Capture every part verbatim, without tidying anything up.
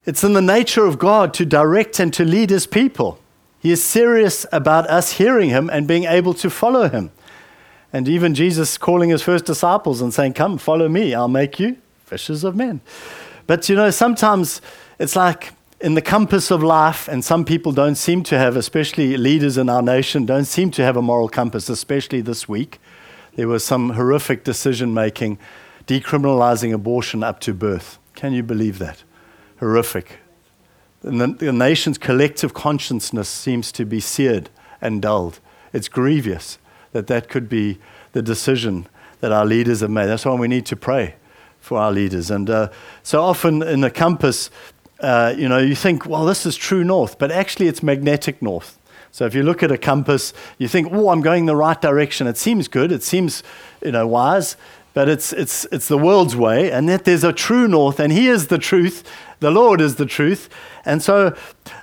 It's in the nature of God to direct and to lead his people. He is serious about us hearing him and being able to follow him. And even Jesus calling his first disciples and saying, come, follow me, I'll make you fishers of men. But you know, sometimes it's like in the compass of life, and some people don't seem to have, especially leaders in our nation, don't seem to have a moral compass, especially this week. There was some horrific decision-making, decriminalizing abortion up to birth. Can you believe that? Horrific. And the, the nation's collective consciousness seems to be seared and dulled. It's grievous that that could be the decision that our leaders have made. That's why we need to pray for our leaders. And uh, so often in the compass, uh, you know, you think, well, this is true north, but actually it's magnetic north. So if you look at a compass, you think, oh, I'm going the right direction. It seems good. It seems, you know, wise. But it's it's it's the world's way, and yet there's a true north, and he is the truth. The Lord is the truth. And so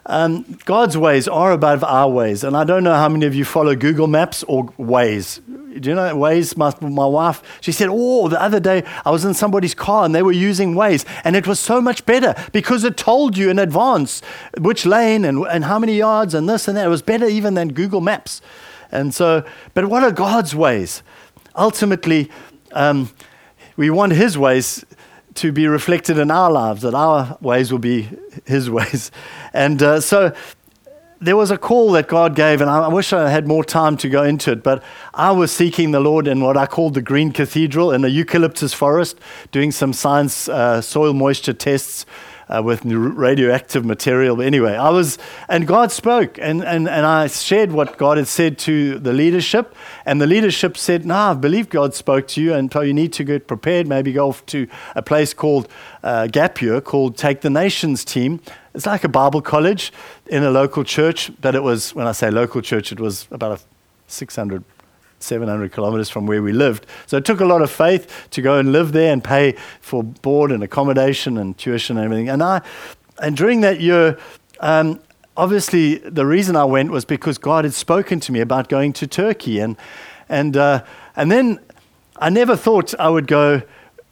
um, God's ways are above our ways. And I don't know how many of you follow Google Maps or Waze. Do you know Waze? My, my wife, she said, oh, the other day I was in somebody's car and they were using Waze, and it was so much better because it told you in advance which lane and, and how many yards and this and that. It was better even than Google Maps. And so, but what are God's ways? Ultimately, um, we want his ways to be reflected in our lives, that our ways will be his ways. And uh, so there was a call that God gave, and I, I wish I had more time to go into it, but I was seeking the Lord in what I called the Green Cathedral in a eucalyptus forest, doing some science uh, soil moisture tests uh, with radioactive material. But anyway, I was, and God spoke, and, and, and I shared what God had said to the leadership, and the leadership said, no, I believe God spoke to you, and so you need to get prepared, maybe go off to a place called uh, Gap Year, called Take the Nations Team. It's like a Bible college in a local church, but it was, when I say local church, it was about a six hundred, seven hundred kilometers from where we lived. So it took a lot of faith to go and live there and pay for board and accommodation and tuition and everything. And I, and during that year, um, obviously the reason I went was because God had spoken to me about going to Turkey. And, and, uh, and then I never thought I would go,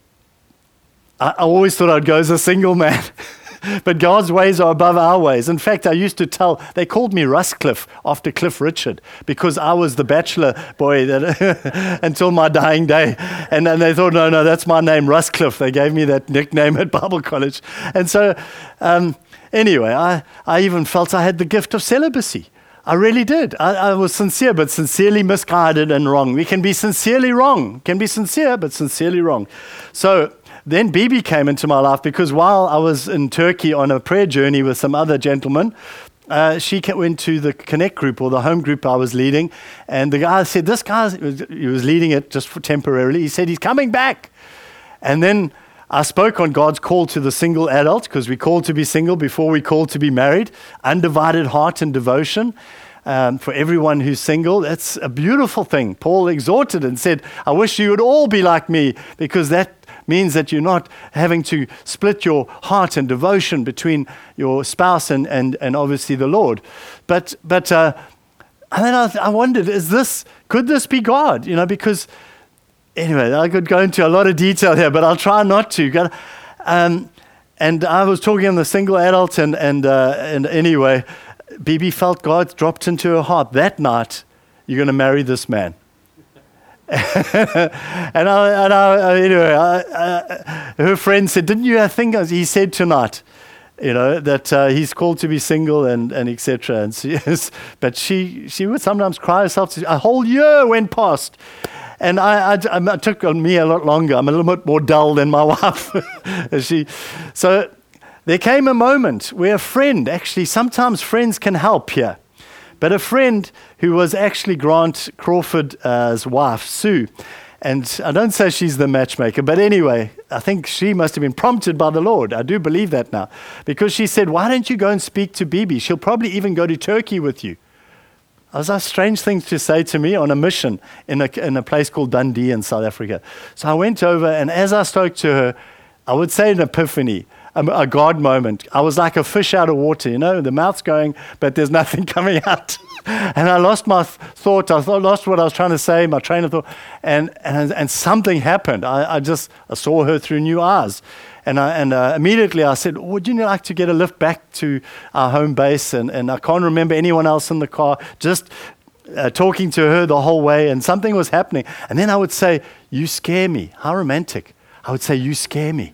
I, I always thought I'd go as a single man. But God's ways are above our ways. In fact, I used to tell, they called me Ruscliffe after Cliff Richard because I was the bachelor boy that until my dying day. And then they thought, no, no, that's my name, Ruscliffe. They gave me that nickname at Bible college. And so um, anyway, I, I even felt I had the gift of celibacy. I really did. I, I was sincere, but sincerely misguided and wrong. We can be sincerely wrong. Can be sincere, but sincerely wrong. So then Bibi came into my life because while I was in Turkey on a prayer journey with some other gentlemen, uh, she went to the Connect group or the home group I was leading. And the guy said, this guy, he was leading it just for temporarily. He said, he's coming back. And then I spoke on God's call to the single adult, because we called to be single before we called to be married, undivided heart and devotion. Um, for everyone who's single, that's a beautiful thing. Paul exhorted and said, I wish you would all be like me, because that means that you're not having to split your heart and devotion between your spouse and, and, and obviously the Lord. But but uh, and then I, I wondered, is this, could this be God? You know, because anyway, I could go into a lot of detail here, but I'll try not to. Um, and I was talking on the single adult, and and uh, and anyway, Bibi felt God dropped into her heart that night, you're going to marry this man. and I, and I, anyway, I, I, her friend said, didn't you think he said tonight, you know, that uh, he's called to be single and, and et cetera. And she, but she, she would sometimes cry herself to, a whole year went past. And I, I, it took on me a lot longer. I'm a little bit more dull than my wife. she, so there came a moment where a friend, actually, sometimes friends can help here. But a friend who was actually Grant Crawford's wife, Sue, and I don't say she's the matchmaker, but anyway, I think she must have been prompted by the Lord. I do believe that now. Because she said, why don't you go and speak to Bibi? She'll probably even go to Turkey with you. Those are strange things to say to me on a mission in a, in a place called Dundee in South Africa. So I went over, and as I spoke to her, I would say an epiphany, a, a God moment. I was like a fish out of water, you know, the mouth's going, but there's nothing coming out. And I lost my th- thought, I th- lost what I was trying to say, my train of thought, and and, and something happened. I, I just I saw her through new eyes. And I, and uh, immediately I said, would you like to get a lift back to our home base? And, and I can't remember anyone else in the car, just uh, talking to her the whole way, and something was happening. And then I would say, you scare me. How romantic. I would say, you scare me.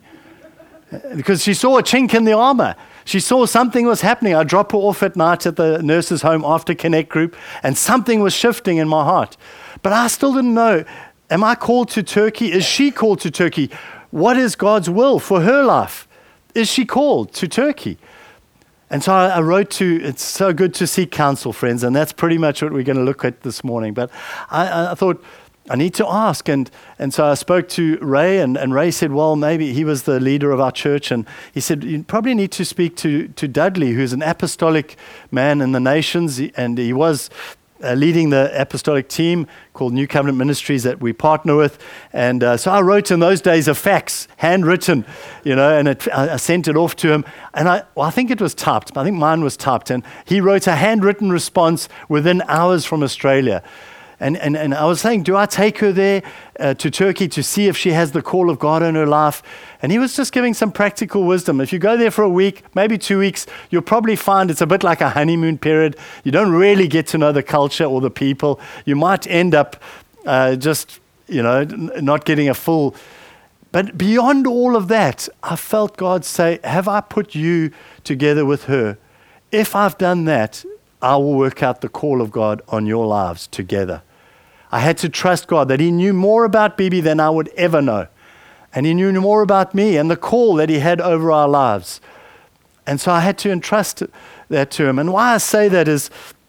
Because she saw a chink in the armor. She saw something was happening. I'd drop her off at night at the nurse's home after Connect Group, and something was shifting in my heart. But I still didn't know, am I called to Turkey? Is she called to Turkey? What is God's will for her life? Is she called to Turkey? And so I, I wrote to, it's so good to seek counsel, friends, and that's pretty much what we're going to look at this morning. But I, I thought, I need to ask. And, and so I spoke to Ray, and, and Ray said, well, maybe he was the leader of our church. And he said, you probably need to speak to, to Dudley, who's an apostolic man in the nations. And he was uh, leading the apostolic team called New Covenant Ministries that we partner with. And uh, so I wrote in those days a fax, handwritten, you know, and it, I, I sent it off to him. And I, well, I think it was typed. I think mine was typed. And he wrote a handwritten response within hours from Australia. And, and and I was saying, do I take her there uh, to Turkey to see if she has the call of God in her life? And he was just giving some practical wisdom. If you go there for a week, maybe two weeks, you'll probably find it's a bit like a honeymoon period. You don't really get to know the culture or the people. You might end up uh, just, you know, n- not getting a full. But beyond all of that, I felt God say, have I put you together with her? If I've done that, I will work out the call of God on your lives together. I had to trust God that he knew more about Bibi than I would ever know. And he knew more about me and the call that he had over our lives. And so I had to entrust that to him. And why I say that is,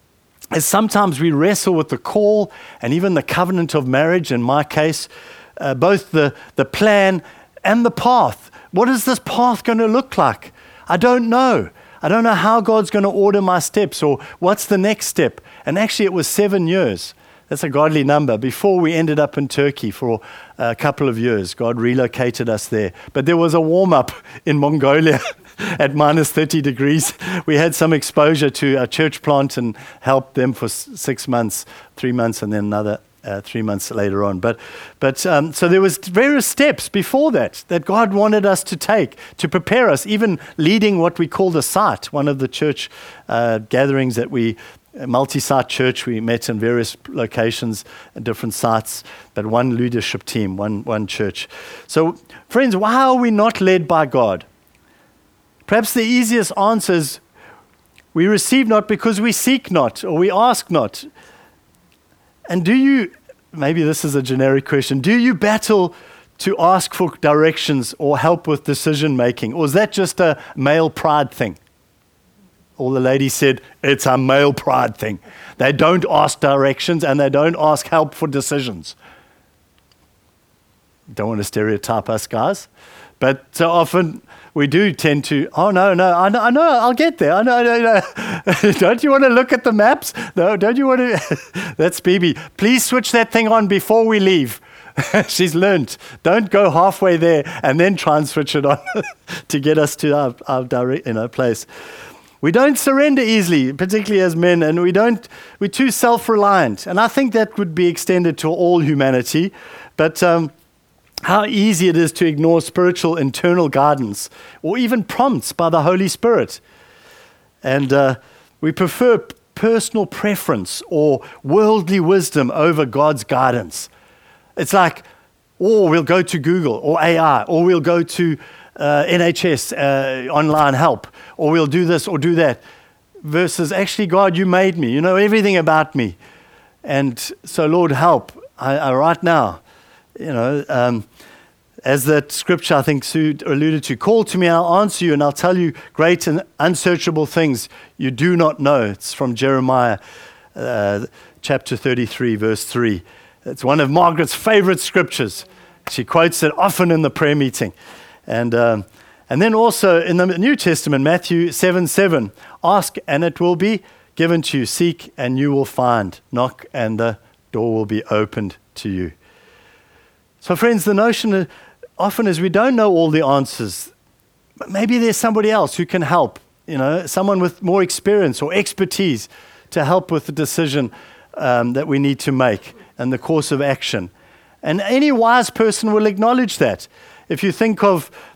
is sometimes we wrestle with the call and even the covenant of marriage, in my case, uh, both the, the plan and the path. What is this path going to look like? I don't know. I don't know how God's going to order my steps or what's the next step. And actually it was seven years. That's a godly number. Before we ended up in Turkey for a couple of years, God relocated us there. But there was a warm-up in Mongolia at minus thirty degrees. We had some exposure to a church plant and helped them for six months, three months, and then another uh, three months later on. But, but um, so there was various steps before that that God wanted us to take to prepare us, even leading what we call the site, one of the church uh, gatherings that we A multi-site church. We met in various locations and different sites, but one leadership team, one, one church. So, friends, why are we not led by God? Perhaps the easiest answer is we receive not because we seek not or we ask not. And do you, maybe this is a generic question, do you battle to ask for directions or help with decision making? Or is that just a male pride thing? All the ladies said, it's a male pride thing. They don't ask directions and they don't ask help for decisions. Don't want to stereotype us guys. But so often we do tend to, oh, no, no, I know, I know I'll get there. I know, no, no. Don't you want to look at the maps? No, don't you want to? That's Bibi. Please switch that thing on before we leave. She's learned. Don't go halfway there and then try and switch it on to get us to our, our direct, you know, place. We don't surrender easily, particularly as men, and we don't, we're too self-reliant. And I think that would be extended to all humanity. But um, how easy it is to ignore spiritual internal guidance or even prompts by the Holy Spirit. And uh, we prefer p- personal preference or worldly wisdom over God's guidance. It's like, oh, we'll go to Google or A I, or we'll go to uh, N H S, uh, online help, or we'll do this or do that, versus actually, God, you made me. You know everything about me. And so, Lord, help. I, I right now, you know, um, as that scripture I think Sue alluded to, call to me and I'll answer you and I'll tell you great and unsearchable things you do not know. It's from Jeremiah uh, chapter thirty-three, verse three. It's one of Margaret's favorite scriptures. She quotes it often in the prayer meeting. And um, and then also in the New Testament, Matthew seven seven, ask and it will be given to you. Seek and you will find. Knock and the door will be opened to you. So friends, the notion often is we don't know all the answers. But maybe there's somebody else who can help, you know, someone with more experience or expertise to help with the decision um, that we need to make and the course of action. And any wise person will acknowledge that. If you think of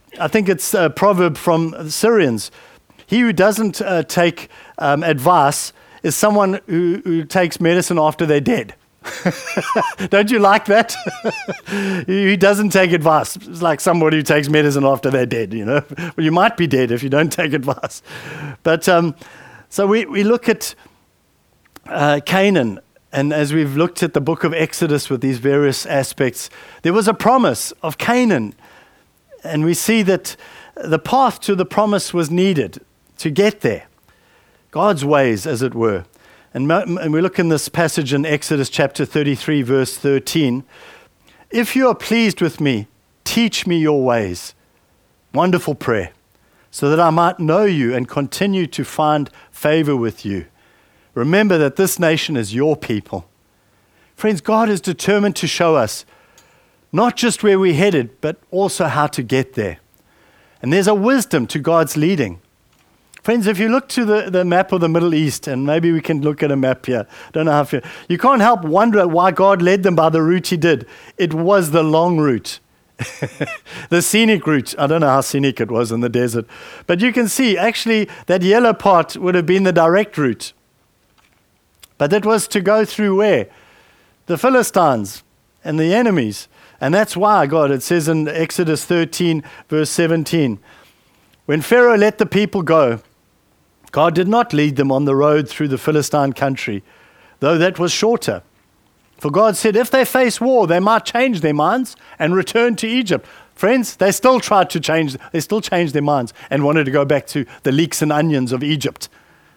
I think it's a proverb from the Syrians. He who doesn't uh, take um, advice is someone who, who takes medicine after they're dead. Don't you like that? He doesn't take advice. It's like somebody who takes medicine after they're dead, you know. Well, you might be dead if you don't take advice. But um, so we, we look at uh, Canaan, and as we've looked at the book of Exodus with these various aspects, there was a promise of Canaan. And we see that the path to the promise was needed to get there. God's ways, as it were. And, and we look in this passage in Exodus chapter thirty-three, verse thirteen. If you are pleased with me, teach me your ways. Wonderful prayer. So that I might know you and continue to find favor with you. Remember that this nation is your people. Friends, God is determined to show us not just where we're headed, but also how to get there. And there's a wisdom to God's leading. Friends, if you look to the, the map of the Middle East, and maybe we can look at a map here. Don't know how to, you can't help wonder why God led them by the route he did. It was the long route. The scenic route. I don't know how scenic it was in the desert. But you can see, actually, that yellow part would have been the direct route. But it was to go through where? The Philistines and the enemies. And that's why God, it says in Exodus thirteen, verse seventeen, when Pharaoh let the people go, God did not lead them on the road through the Philistine country, though that was shorter. For God said, if they face war, they might change their minds and return to Egypt. Friends, they still tried to change, they still changed their minds and wanted to go back to the leeks and onions of Egypt.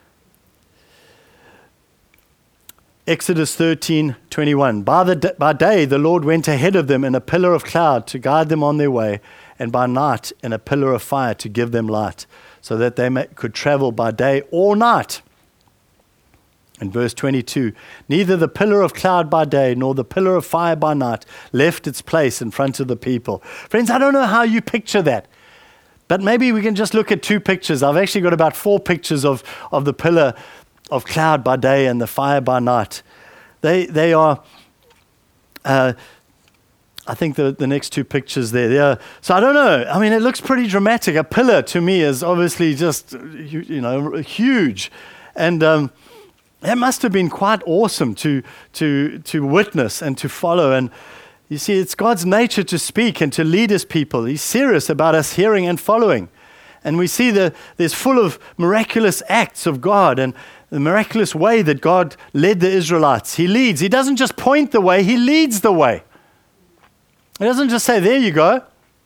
Exodus thirteen twenty-one. By, the, by day the Lord went ahead of them in a pillar of cloud to guide them on their way, and by night in a pillar of fire to give them light, so that they may, could travel by day or night. In verse twenty-two, neither the pillar of cloud by day nor the pillar of fire by night left its place in front of the people. Friends, I don't know how you picture that, but maybe we can just look at two pictures. I've actually got about four pictures of, of the pillar of cloud by day and the fire by night. They they are, uh, I think the, the next two pictures there. They are, so I don't know. I mean, it looks pretty dramatic. A pillar to me is obviously just, you, you know, huge. And um, that must have been quite awesome to, to, to witness and to follow. And you see, it's God's nature to speak and to lead his people. He's serious about us hearing and following. And we see that there's full of miraculous acts of God and the miraculous way that God led the Israelites. He leads. He doesn't just point the way, he leads the way. He doesn't just say, there you go.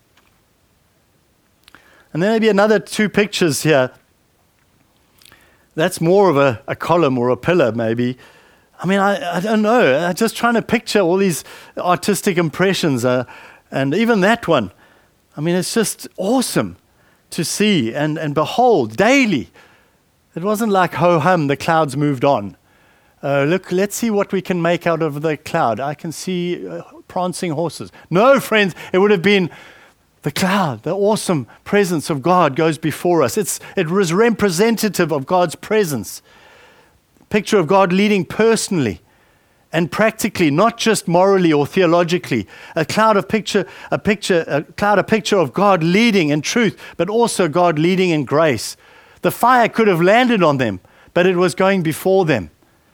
And then maybe another two pictures here. That's more of a, a column or a pillar maybe. I mean, I, I don't know. I'm just trying to picture all these artistic impressions. Uh, and even that one. I mean, it's just awesome to see and, and behold daily. It wasn't like, ho-hum, the clouds moved on. Uh, look, let's see what we can make out of the cloud. I can see uh, prancing horses. No, friends, it would have been the cloud, the awesome presence of God goes before us. It's, it was representative of God's presence. Picture of God leading personally and practically, not just morally or theologically. A cloud of picture, a picture, a cloud, a picture of God leading in truth, but also God leading in grace. The fire could have landed on them, but it was going before them.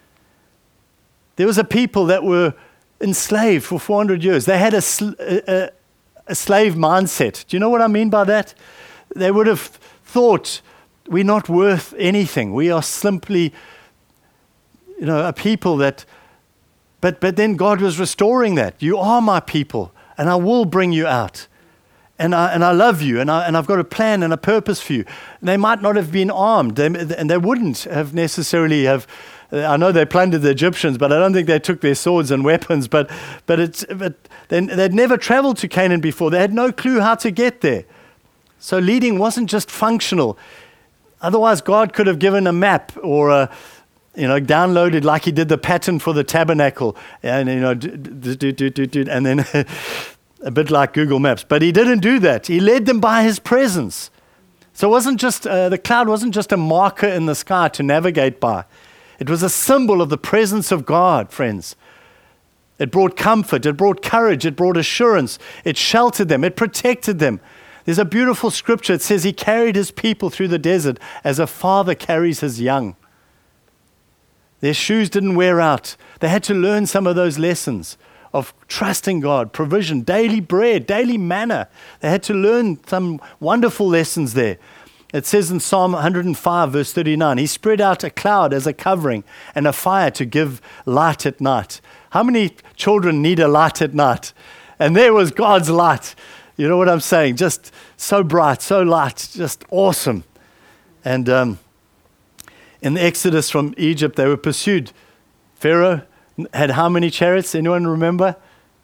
There was a people that were enslaved for four hundred years. They had a, sl- a, a slave mindset. Do you know what I mean by that? They would have thought, we're not worth anything. We are simply, you know, a people that, but, but then God was restoring that. You are my people, and I will bring you out. And I, and I love you, and, I, and I've got a plan and a purpose for you. They might not have been armed, they, and they wouldn't have necessarily have. I know they plundered the Egyptians, but I don't think they took their swords and weapons. But but it's but they, they'd never traveled to Canaan before. They had no clue how to get there. So leading wasn't just functional. Otherwise, God could have given a map or a, you know, downloaded like He did the pattern for the tabernacle, and you know, do, do, do, do, do, and then. A bit like Google Maps. But He didn't do that. He led them by His presence. So it wasn't just, uh, the cloud wasn't just a marker in the sky to navigate by. It was a symbol of the presence of God, friends. It brought comfort, it brought courage, it brought assurance. It sheltered them, it protected them. There's a beautiful scripture. It says he carried his people through the desert as a father carries his young. Their shoes didn't wear out. They had to learn some of those lessons of trusting God, provision, daily bread, daily manna. They had to learn some wonderful lessons there. It says in Psalm one hundred five, verse thirty-nine, he spread out a cloud as a covering and a fire to give light at night. How many children need a light at night? And there was God's light. You know what I'm saying? Just so bright, so light, just awesome. And um, in the Exodus from Egypt, they were pursued. Pharaoh had how many chariots? Anyone remember?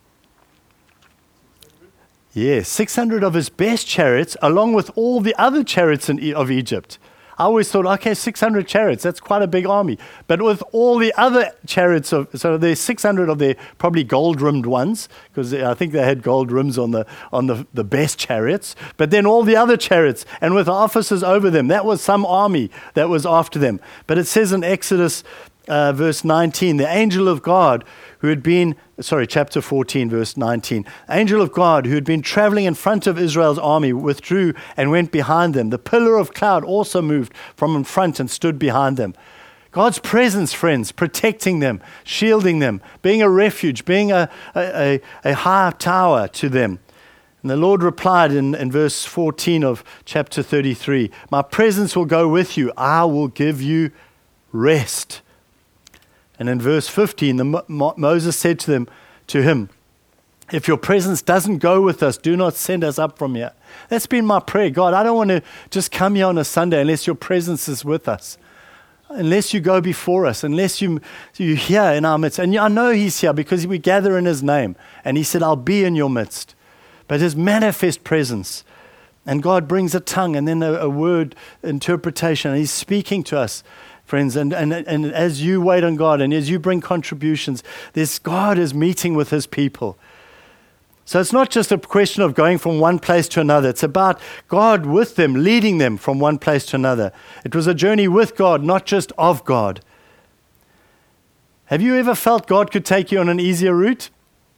Yeah, six hundred of his best chariots, along with all the other chariots in, of Egypt. I always thought, okay, six hundred chariots, that's quite a big army. But with all the other chariots, of, so there's six hundred of their probably gold-rimmed ones, because I think they had gold rims on the on the, the best chariots. But then all the other chariots, and with officers over them, that was some army that was after them. But it says in Exodus uh, verse nineteen, the angel of God who had been, sorry, chapter fourteen, verse nineteen. Angel of God who had been traveling in front of Israel's army withdrew and went behind them. The pillar of cloud also moved from in front and stood behind them. God's presence, friends, protecting them, shielding them, being a refuge, being a, a, a high tower to them. And the Lord replied in, in verse fourteen of chapter thirty-three, my presence will go with you. I will give you rest. And in verse fifteen, the Mo- Moses said to them, to him, if your presence doesn't go with us, do not send us up from here. That's been my prayer. God, I don't want to just come here on a Sunday unless your presence is with us. Unless you go before us, unless you, you're here in our midst. And I know he's here because we gather in his name. And he said, I'll be in your midst. But his manifest presence, and God brings a tongue and then a, a word interpretation. And he's speaking to us. Friends, and, and and as you wait on God and as you bring contributions, this God is meeting with his people. So it's not just a question of going from one place to another. It's about God with them, leading them from one place to another. It was a journey with God, not just of God. Have you ever felt God could take you on an easier route?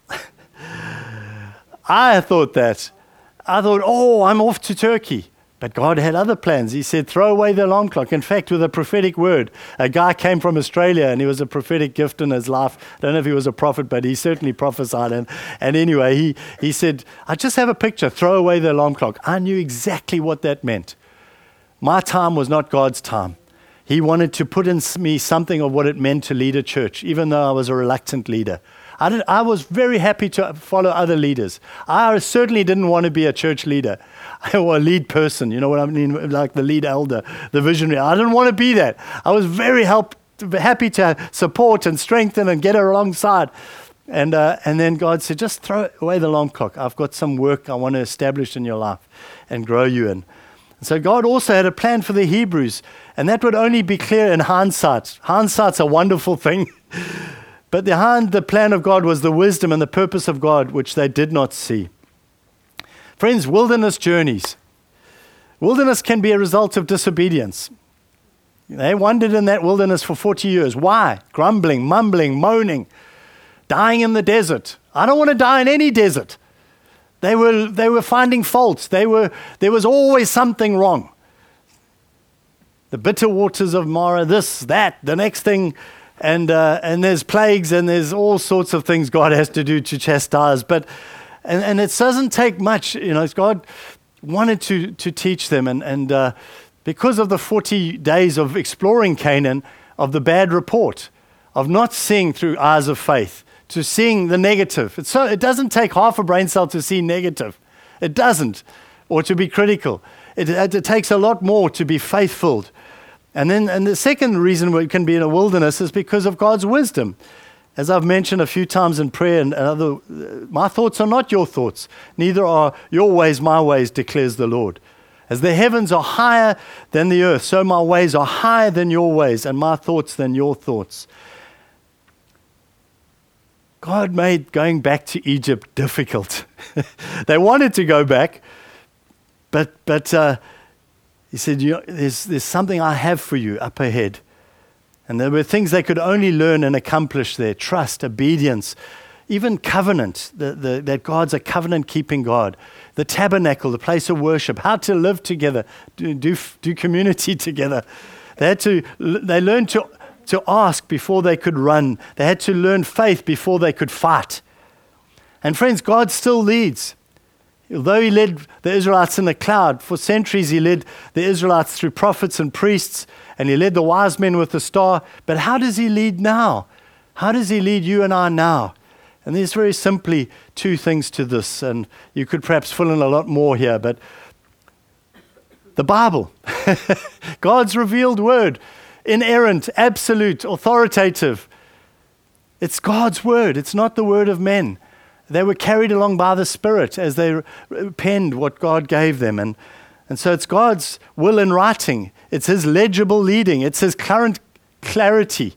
I thought that. I thought, oh, I'm off to Turkey. But God had other plans. He said, throw away the alarm clock. In fact, with a prophetic word, a guy came from Australia and he was a prophetic gift in his life. I don't know if he was a prophet, but he certainly prophesied. And, and anyway, he, he said, I just have a picture, throw away the alarm clock. I knew exactly what that meant. My time was not God's time. He wanted to put in me something of what it meant to lead a church, even though I was a reluctant leader. I, did, I was very happy to follow other leaders. I certainly didn't want to be a church leader or a lead person, you know what I mean, like the lead elder, the visionary. I didn't want to be that. I was very help, happy to support and strengthen and get her alongside. And uh, and then God said, just throw away the alarm clock. I've got some work I want to establish in your life and grow you in. And so God also had a plan for the Hebrews, and that would only be clear in hindsight. Hindsight's a wonderful thing. But behind the plan of God was the wisdom and the purpose of God, which they did not see. Friends, wilderness journeys. Wilderness can be a result of disobedience. They wandered in that wilderness for forty years. Why? Grumbling, mumbling, moaning, dying in the desert. I don't want to die in any desert. They were, they were finding faults. They were, there was always something wrong. The bitter waters of Marah, this, that, the next thing. And uh, and there's plagues and there's all sorts of things God has to do to chastise. But and, and it doesn't take much, you know. God wanted to to teach them, and and uh, because of the forty days of exploring Canaan, of the bad report, of not seeing through eyes of faith, to seeing the negative. It's so it doesn't take half a brain cell to see negative. It doesn't, or to be critical. It, it takes a lot more to be faith-filled. And then, and the second reason we can be in a wilderness is because of God's wisdom. As I've mentioned a few times in prayer, and other, my thoughts are not your thoughts. Neither are your ways my ways, declares the Lord. As the heavens are higher than the earth, so my ways are higher than your ways, and my thoughts than your thoughts. God made going back to Egypt difficult. They wanted to go back, but but. Uh, He said, you know, there's, there's something I have for you up ahead. And there were things they could only learn and accomplish there. Trust, obedience, even covenant, the, the, that God's a covenant-keeping God. the tabernacle, the place of worship, how to live together, do, do, do community together. They had to, they learned to, to ask before they could run. They had to learn faith before they could fight. And friends, God still leads. Although he led the Israelites in the cloud, for centuries he led the Israelites through prophets and priests, and he led the wise men with the star. But how does he lead now? How does he lead you and I now? And there's very simply two things to this, and you could perhaps fill in a lot more here, but the Bible, God's revealed word, inerrant, absolute, authoritative. It's God's word. It's not the word of men. They were carried along by the Spirit as they penned what God gave them. And, and so it's God's will in writing. It's his legible leading. It's his current clarity.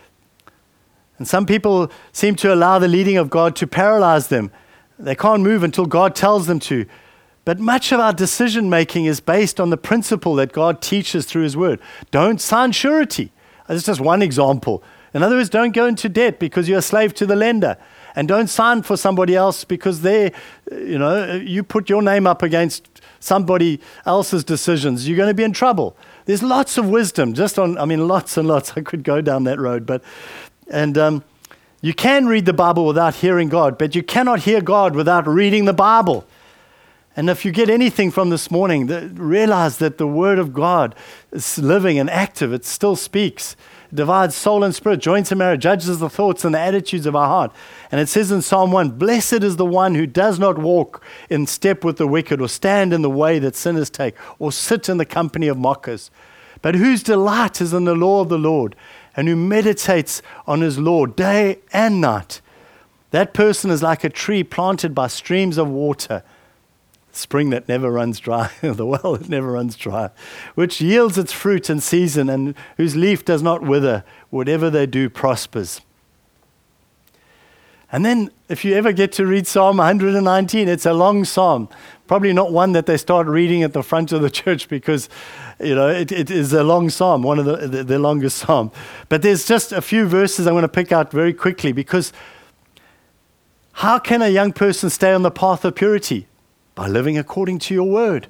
And some people seem to allow the leading of God to paralyze them. They can't move until God tells them to. But much of our decision making is based on the principle that God teaches through his word. Don't sign surety. That's just one example. In other words, don't go into debt because you're a slave to the lender. And don't sign for somebody else because they, you know, you put your name up against somebody else's decisions. You're going to be in trouble. There's lots of wisdom just on, I mean, lots and lots. I could go down that road. But, and um, you can read the Bible without hearing God, but you cannot hear God without reading the Bible. And if you get anything from this morning, the, realize that the Word of God is living and active. It still speaks. It divides soul and spirit, joints and marrow, judges the thoughts and the attitudes of our heart. And it says in Psalm one, blessed is the one who does not walk in step with the wicked, or stand in the way that sinners take, or sit in the company of mockers, but whose delight is in the law of the Lord, and who meditates on his law day and night. That person is like a tree planted by streams of water, spring that never runs dry, the well that never runs dry, which yields its fruit in season, and whose leaf does not wither. Whatever they do prospers. And then if you ever get to read Psalm one hundred nineteen, it's a long psalm. Probably not one that they start reading at the front of the church because, you know, it, it is a long psalm, one of the, the, the longest psalm. But there's just a few verses I'm going to pick out very quickly, because how can a young person stay on the path of purity? By living according to your word.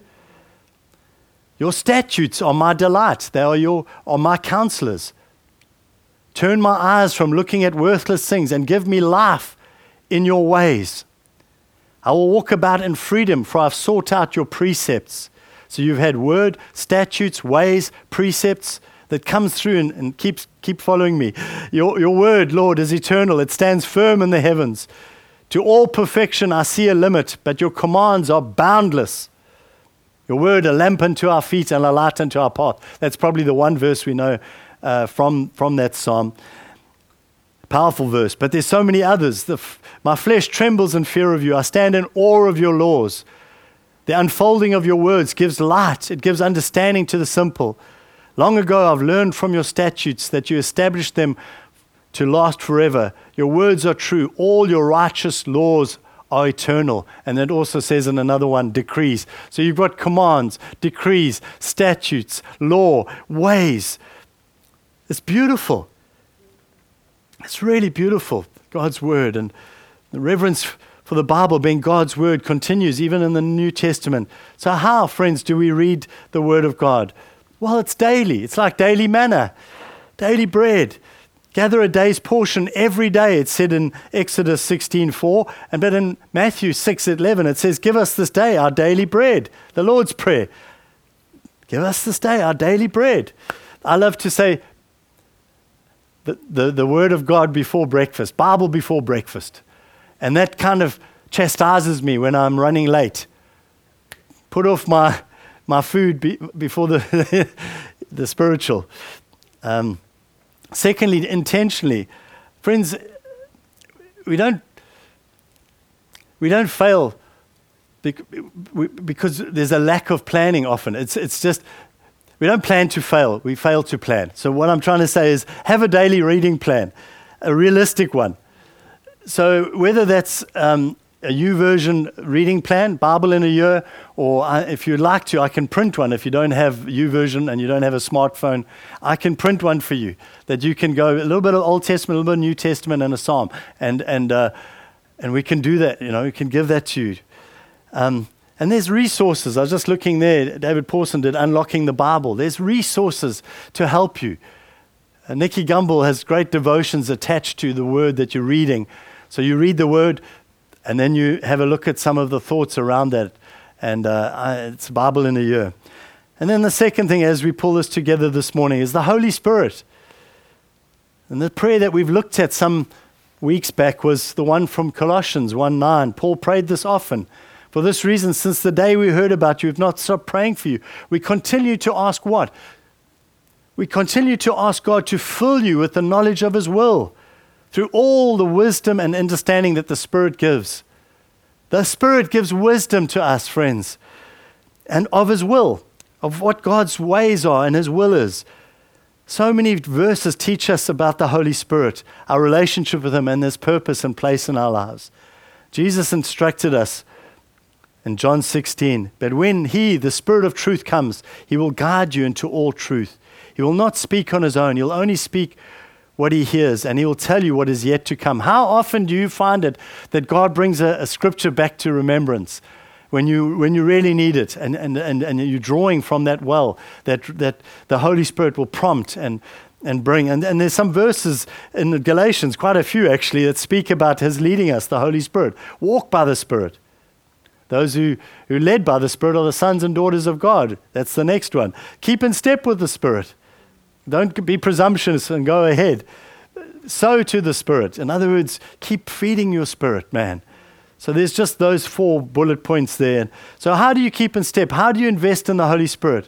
Your statutes are my delight. They are, your, are my counselors. Turn my eyes from looking at worthless things and give me life in your ways. I will walk about in freedom, for I've sought out your precepts. So you've had word, statutes, ways, precepts that comes through and, and keeps keep following me. Your, your word, Lord, is eternal. It stands firm in the heavens. To all perfection I see a limit, but your commands are boundless. Your word, a lamp unto our feet and a light unto our path. That's probably the one verse we know uh, from, from that psalm. Powerful verse, but there's so many others. The f- My flesh trembles in fear of you. I stand in awe of your laws. The unfolding of your words gives light. It gives understanding to the simple. Long ago I've learned from your statutes that you established them to last forever. Your words are true. All your righteous laws are eternal. And it also says in another one, decrees. So you've got commands, decrees, statutes, law, ways. It's beautiful. It's really beautiful, God's word. And the reverence for the Bible being God's word continues even in the New Testament. So how, friends, do we read the word of God? Well, it's daily. It's like daily manna, daily bread. Gather a day's portion every day, it said in Exodus sixteen four, and but in Matthew six eleven it says, give us this day our daily bread, the Lord's Prayer. Give us this day our daily bread. I love to say the, the, the word of God before breakfast, Bible before breakfast. And that kind of chastises me when I'm running late. Put off my my food be, before the, the spiritual. Um Secondly, intentionally, friends, we don't we don't fail because there's a lack of planning often. It's it's just we don't plan to fail. We fail to plan. So what I'm trying to say is have a daily reading plan, a realistic one. So whether that's um, a YouVersion reading plan, Bible in a year, or I, if you'd like to, I can print one. If you don't have YouVersion and you don't have a smartphone, I can print one for you that you can go a little bit of Old Testament, a little bit of New Testament, and a Psalm, and and uh, and we can do that. You know, we can give that to you. Um, And there's resources. I was just looking there. David Pawson did Unlocking the Bible. There's resources to help you. Uh, Nicky Gumbel has great devotions attached to the word that you're reading. So you read the word, and then you have a look at some of the thoughts around that. And uh, I, it's Bible in a year. And then the second thing, as we pull this together this morning, is the Holy Spirit. And the prayer that we've looked at some weeks back was the one from Colossians one nine. Paul prayed this often. For this reason, since the day we heard about you, we've not stopped praying for you. We continue to ask what? We continue to ask God to fill you with the knowledge of His will through all the wisdom and understanding that the Spirit gives. The Spirit gives wisdom to us, friends, and of His will, of what God's ways are and His will is. So many verses teach us about the Holy Spirit, our relationship with Him, and His purpose and place in our lives. Jesus instructed us in John sixteen, but when He, the Spirit of truth, comes, He will guide you into all truth. He will not speak on His own. He'll only speak what He hears, and He will tell you what is yet to come. How often do you find it that God brings a, a scripture back to remembrance when you when you really need it, and, and, and, and you're drawing from that well that that the Holy Spirit will prompt and and bring. And, and there's some verses in Galatians, quite a few actually, that speak about His leading us, the Holy Spirit. Walk by the Spirit. Those who, who are led by the Spirit are the sons and daughters of God. That's the next one. Keep in step with the Spirit. Don't be presumptuous and go ahead. Sow to the Spirit. In other words, keep feeding your spirit, man. So there's just those four bullet points there. So how do you keep in step? How do you invest in the Holy Spirit?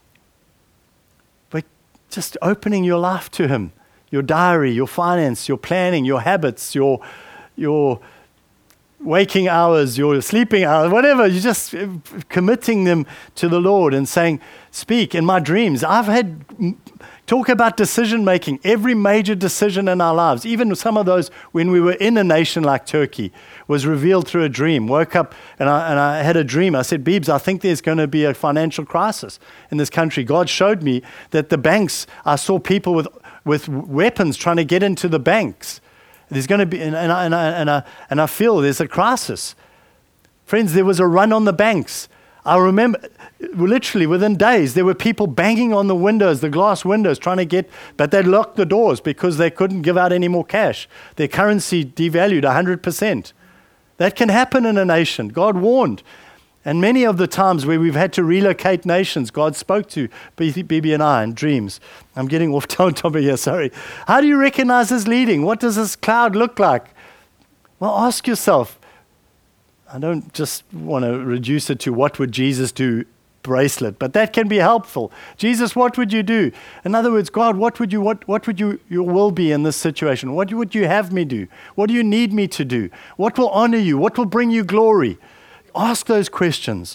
By just opening your life to Him. Your diary, your finance, your planning, your habits, your your waking hours, your sleeping hours, whatever. You're just committing them to the Lord and saying, speak in my dreams. I've had, talk about decision making, every major decision in our lives, even some of those when we were in a nation like Turkey, was revealed through a dream. Woke up and I, and I had a dream. I said, Beebs, I think there's going to be a financial crisis in this country. God showed me that the banks, I saw people with, with weapons trying to get into the banks. There's going to be, and, and, I, and, I, and, I, and I feel there's a crisis. Friends, there was a run on the banks. I remember, literally within days, there were people banging on the windows, the glass windows, trying to get, but they locked the doors because they couldn't give out any more cash. Their currency devalued one hundred percent. That can happen in a nation. God warned. And many of the times where we've had to relocate nations, God spoke to B B and I in dreams. I'm getting off topic here, sorry. How do you recognize His leading? What does this cloud look like? Well, ask yourself. I don't just want to reduce it to what would Jesus do bracelet, but that can be helpful. Jesus, what would you do? In other words, God, what would you what what would you your will be in this situation? What would you have me do? What do you need me to do? What will honor you? What will bring you glory? Ask those questions.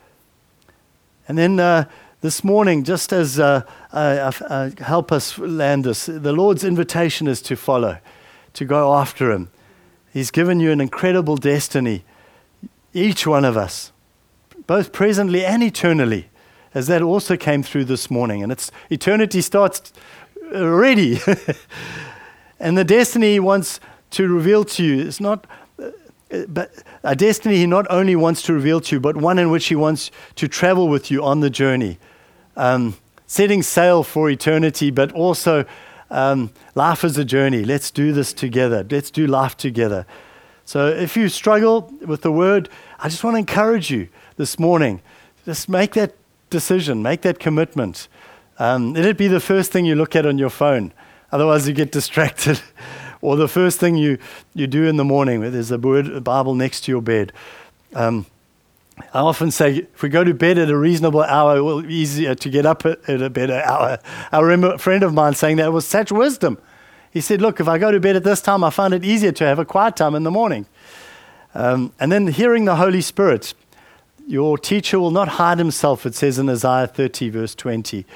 And then uh, this morning, just as uh, uh, uh, help us land this, the Lord's invitation is to follow, to go after Him. He's given you an incredible destiny, each one of us, both presently and eternally, as that also came through this morning. And it's eternity starts already. And the destiny He wants to reveal to you is not... But a destiny He not only wants to reveal to you, but one in which He wants to travel with you on the journey, um, setting sail for eternity, but also um, life is a journey. Let's do this together. Let's do life together. So if you struggle with the word, I just want to encourage you this morning. Just make that decision, make that commitment. Um, let it be the first thing you look at on your phone. Otherwise you get distracted. Or the first thing you, you do in the morning, where there's a word, a Bible next to your bed. Um, I often say, if we go to bed at a reasonable hour, it will be easier to get up at, at a better hour. I remember a friend of mine saying that was such wisdom. He said, look, if I go to bed at this time, I find it easier to have a quiet time in the morning. Um, and then hearing the Holy Spirit. Your teacher will not hide himself, it says in Isaiah thirty, verse twenty.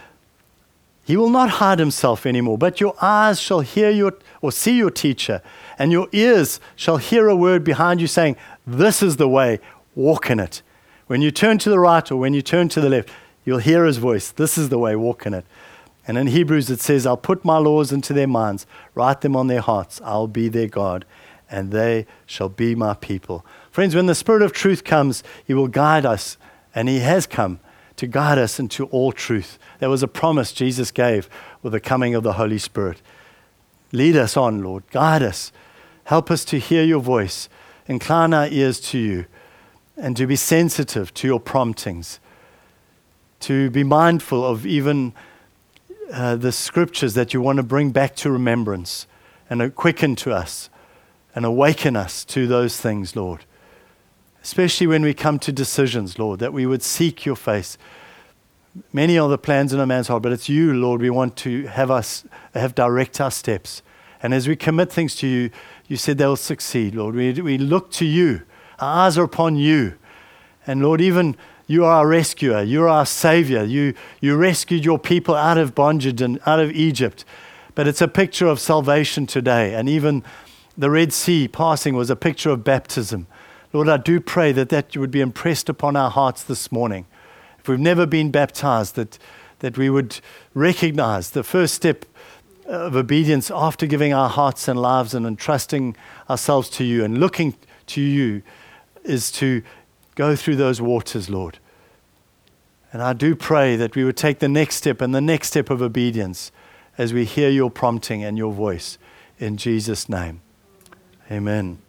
He will not hide himself anymore, but your eyes shall hear your or see your teacher, and your ears shall hear a word behind you saying, this is the way, walk in it. When you turn to the right or when you turn to the left, you'll hear His voice. This is the way, walk in it. And in Hebrews it says, I'll put my laws into their minds, write them on their hearts. I'll be their God, and they shall be my people. Friends, when the Spirit of truth comes, He will guide us, and He has come to guide us into all truth. That was a promise Jesus gave with the coming of the Holy Spirit. Lead us on, Lord. Guide us. Help us to hear your voice. Incline our ears to you, and to be sensitive to your promptings. To be mindful of even uh, the scriptures that you want to bring back to remembrance and quicken to us and awaken us to those things, Lord. Especially when we come to decisions, Lord, that we would seek your face. Many are the plans in a man's heart, but it's you, Lord, we want to have us have direct our steps. And as we commit things to you, you said they'll succeed, Lord. We, we look to you. Our eyes are upon you. And Lord, even you are our rescuer. You're our savior. You, you rescued your people out of bondage and out of Egypt. But it's a picture of salvation today. And even the Red Sea passing was a picture of baptism. Lord, I do pray that that would be impressed upon our hearts this morning. If we've never been baptized, that, that we would recognize the first step of obedience after giving our hearts and lives and entrusting ourselves to you and looking to you is to go through those waters, Lord. And I do pray that we would take the next step and the next step of obedience as we hear your prompting and your voice. In Jesus' name, amen.